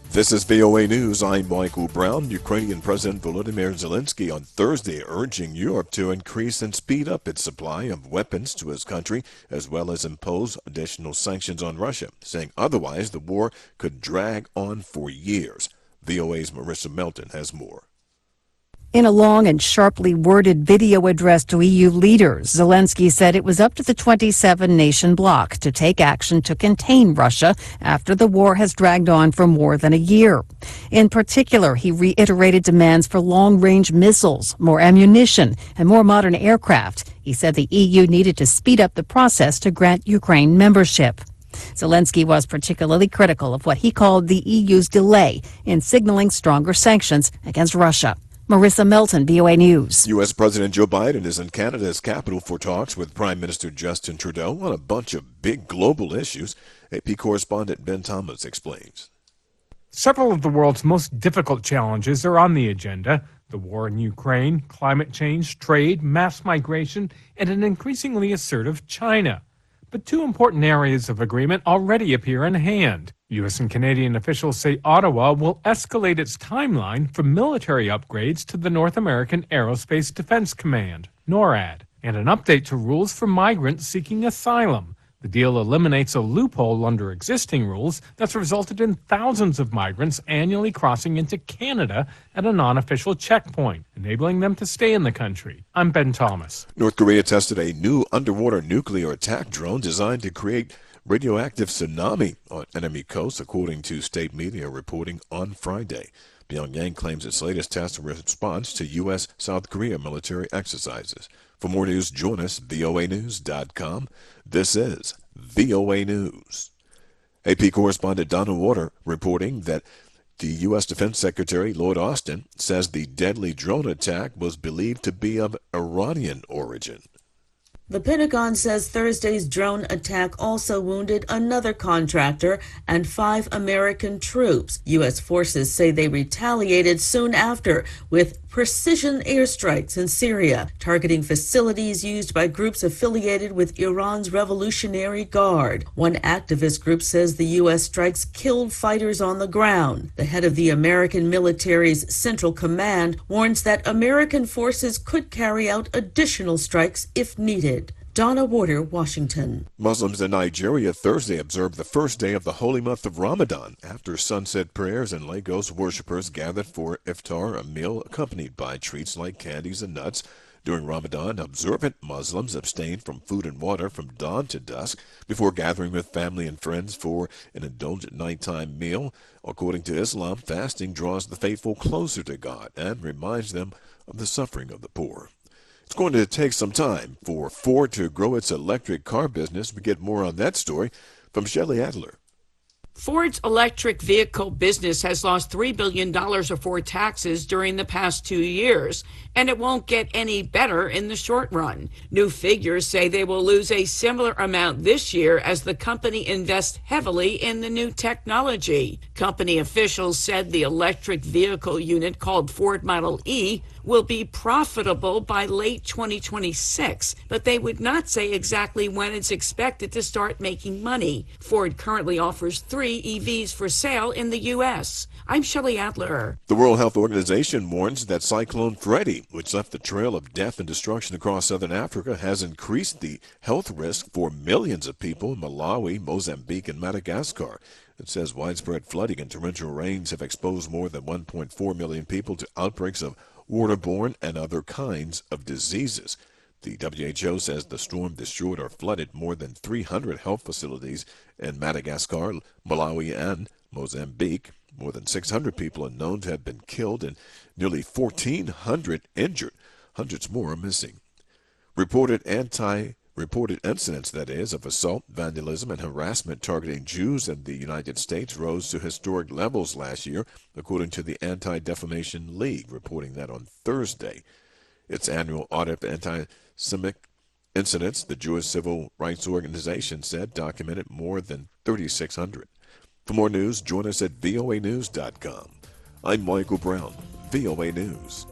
This is VOA News. I'm Michael Brown. Ukrainian President Volodymyr Zelensky on Thursday urging Europe to increase and speed up its supply of weapons to his country, as well as impose additional sanctions on Russia, saying otherwise the war could drag on for years. VOA's Marissa Melton has more. In a long and sharply worded video address to EU leaders, Zelensky said it was up to the 27-nation bloc to take action to contain Russia after the war has dragged on for more than a year. In particular, he reiterated demands for long-range missiles, more ammunition, and more modern aircraft. He said the EU needed to speed up the process to grant Ukraine membership. Zelensky was particularly critical of what he called the EU's delay in signaling stronger sanctions against Russia. Marissa Melton, VOA News. U.S. President Joe Biden is in Canada's capital for talks with Prime Minister Justin Trudeau on a bunch of big global issues. AP correspondent Ben Thomas explains. Several of the world's most difficult challenges are on the agenda: the war in Ukraine, climate change, trade, mass migration, and an increasingly assertive China. But two important areas of agreement already appear in hand. U.S. and Canadian officials say Ottawa will escalate its timeline for military upgrades to the North American Aerospace Defense Command, NORAD, and an update to rules for migrants seeking asylum. The deal eliminates a loophole under existing rules that's resulted in thousands of migrants annually crossing into Canada at a non-official checkpoint, enabling them to stay in the country. I'm Ben Thomas. North Korea tested a new underwater nuclear attack drone designed to create radioactive tsunami on enemy coasts, according to state media reporting on Friday. Pyongyang claims its latest test in response to U.S.-South Korea military exercises. For more news, join us, voanews.com. This is VOA News. AP correspondent Donna Water reporting that the U.S. Defense Secretary Lloyd Austin says the deadly drone attack was believed to be of Iranian origin. The Pentagon says Thursday's drone attack also wounded another contractor and 5 American troops. U.S. forces say they retaliated soon after with precision airstrikes in Syria, targeting facilities used by groups affiliated with Iran's Revolutionary Guard. One activist group says the U.S. strikes killed fighters on the ground. The head of the American military's Central Command warns that American forces could carry out additional strikes if needed. Donna Water, Washington. Muslims in Nigeria Thursday observed the first day of the holy month of Ramadan. After sunset prayers in Lagos, worshippers gathered for iftar, a meal accompanied by treats like candies and nuts. During Ramadan, observant Muslims abstain from food and water from dawn to dusk before gathering with family and friends for an indulgent nighttime meal. According to Islam, fasting draws the faithful closer to God and reminds them of the suffering of the poor. It's going to take some time for Ford to grow its electric car business. We get more on that story from Shelley Adler. Ford's electric vehicle business has lost $3 billion before taxes during the past 2 years, and it won't get any better in the short run. New figures say they will lose a similar amount this year as the company invests heavily in the new technology. Company officials said the electric vehicle unit, called Ford Model E, will be profitable by late 2026, but they would not say exactly when it's expected to start making money. Ford currently offers 3 EVs for sale in the U.S. I'm Shelley Adler. The World Health Organization warns that Cyclone Freddy, which left a trail of death and destruction across southern Africa, has increased the health risk for millions of people in Malawi, Mozambique, and Madagascar. It says widespread flooding and torrential rains have exposed more than 1.4 million people to outbreaks of waterborne and other kinds of diseases. The WHO says the storm destroyed or flooded more than 300 health facilities in Madagascar, Malawi, and Mozambique. More than 600 people are known to have been killed and nearly 1,400 injured. Hundreds more are missing. Reported incidents, that is, of assault, vandalism, and harassment targeting Jews in the United States rose to historic levels last year, according to the Anti-Defamation League, reporting that on Thursday. Its annual audit of anti-Semitic incidents, the Jewish Civil Rights Organization said, documented more than 3,600. For more news, join us at voanews.com. I'm Michael Brown, VOA News.